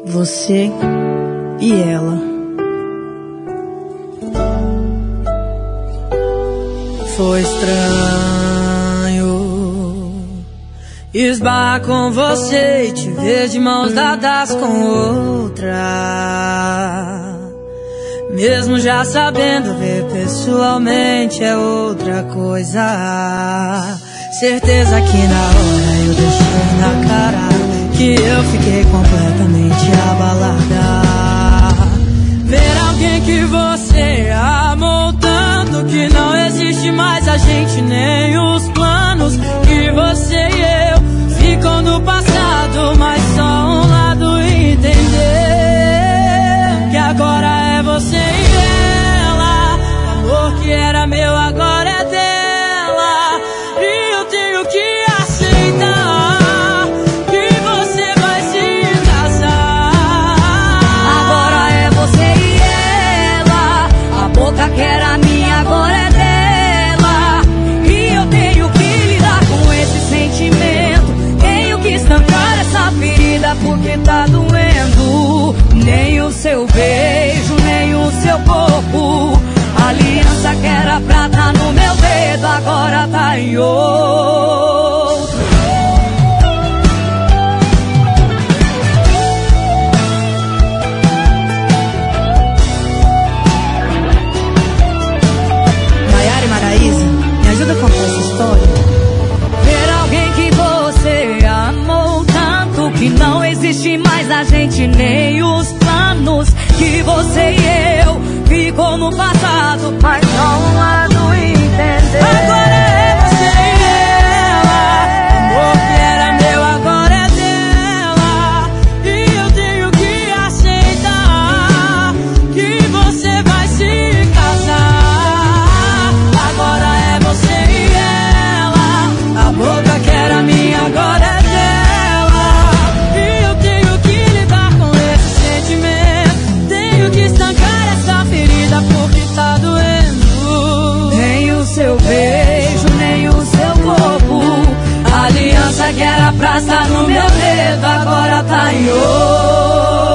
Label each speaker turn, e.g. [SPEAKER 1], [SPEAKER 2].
[SPEAKER 1] Você e ela. Foi estranho esbarrar com você e te ver de mãos dadas com outra. Mesmo já sabendo, ver pessoalmente é outra coisa. Certeza que na hora eu deixei na cara que eu fiquei completamente abalada. Ver alguém que você amou tanto que não existe mais a gente nem os planos. Que você e eu ficam no passado, mas só um lado entender que agora é você e ela. O amor que era meu agora é dela. E eu tenho que aceitar que você vai se casar.
[SPEAKER 2] Agora é você e ela. A boca que era minha agora é dela. E eu tenho que lidar com esse sentimento. Tenho que estancar essa ferida porque tá doendo. Nem o seu beijo, nem o seu corpo. A aliança que era prata no meu dedo agora tá em outro.
[SPEAKER 1] Maiara e Maraísa, me ajuda a contar essa história.
[SPEAKER 2] Ver alguém que você amou tanto que não existe mais a gente nem os planos. Que você e eu ficou no passado, mas só um lado entender.
[SPEAKER 1] Agora é você e ela. O amor que era meu agora é dela. E eu tenho que aceitar que você vai se casar. Agora é você e ela. A boca que era minha agora é dela. E eu tenho que lidar com esse sentimento. Tenho que estancar essa ferida porque tá doendo.
[SPEAKER 2] Nem o seu beijo, nem o seu corpo. A aliança que era praça no meu dedo agora tá em outro.